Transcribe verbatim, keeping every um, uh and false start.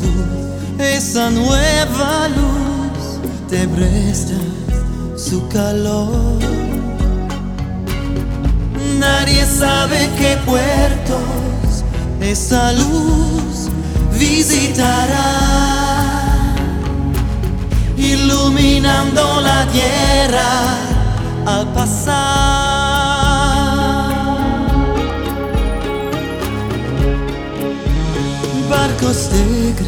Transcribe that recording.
esa nueva luz te presta su calor. Nadie sabe qué puertos esa luz visitará, iluminando la tierra al pasar.